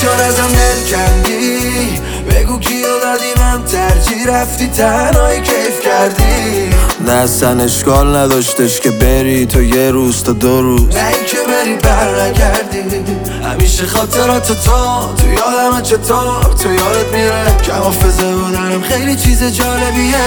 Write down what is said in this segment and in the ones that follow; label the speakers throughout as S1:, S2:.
S1: چون ازم دل کندی، بگو کیو دادی من ترجیح رفتی تنهایی کیف کردی.
S2: نه اصلا اشکال نداشتش که بری تو یه روز تا 2 روز،
S1: نه این که بری بر نگردی. همیشه خاطرات تو یادم چطور تو یادت میره. کم حافظه بودنم خیلی چیز جالبیه.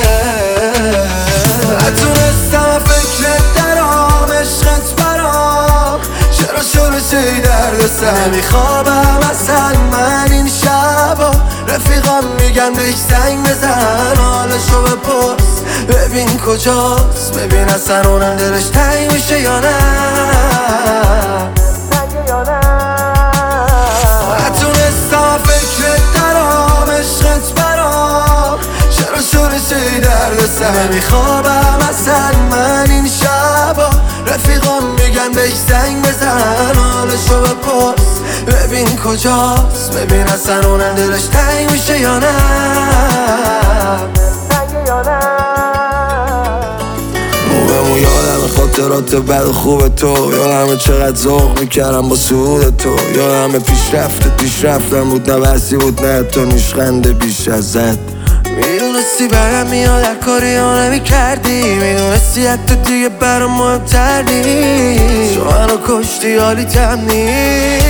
S1: نتونستم فکرت درام، عشقت برام چرا شده درد سر. نمیخوابم اصلا من این شبا، رفیقام میگن بهش زنگ بزن حالشو بپرس ببین کجاست، ببین اصلا اونم دلش تنگ میشه یا نه. نتونستم فکرت درام، عشقت برام چرا شده درد سر. نمیخوابم اصلا من این شبا، رفیقام میگن بهش زنگ بزن حالشو بپرس ببین کجاست، ببین اصلا اونم دلش تنگ میشه یا نه.
S2: موبمو یادم خاطرات بد و خوب تو، یادم چقدر ذوق میکردم با سود تو، یادم پیشرفتم بود نه بحثی بود نه تو نیشخنده بیش ازت.
S1: میدونستی برم میاد هر کاری ها نمیکردی، میدونستی حتی دیگه برام مهمتر نیست. تو منو کشتی حالیتم نیست.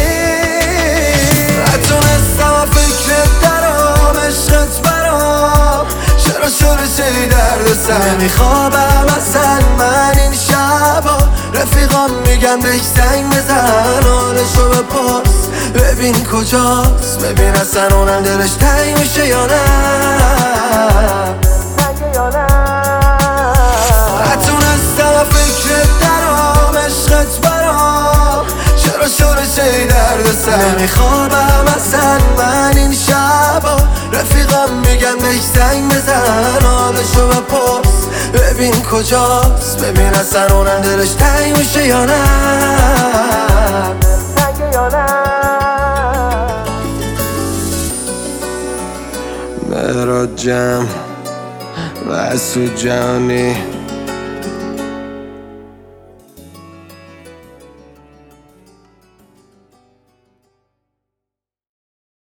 S1: نتونستم فکرت درام، عشقت برام چرا شده درد سر. نمیخوابم اصلا من این شبا، رفیقام میگن بهش زنگ بزن حالشو بپرس ببین کجاست، ببین اصلا اونم دلش تنگ میشه یا نه. نتونستم فکرت درام، عشقت برام چرا شده درد سر. نمیخوابم اصلا من این شبا، رفیقام میگن بهش زنگ بزن حالشو بپرس ببین کجاست، ببین اصلا اونم دلش تنگ میشه یا نه.
S2: مهراد جمع و اسود جهانی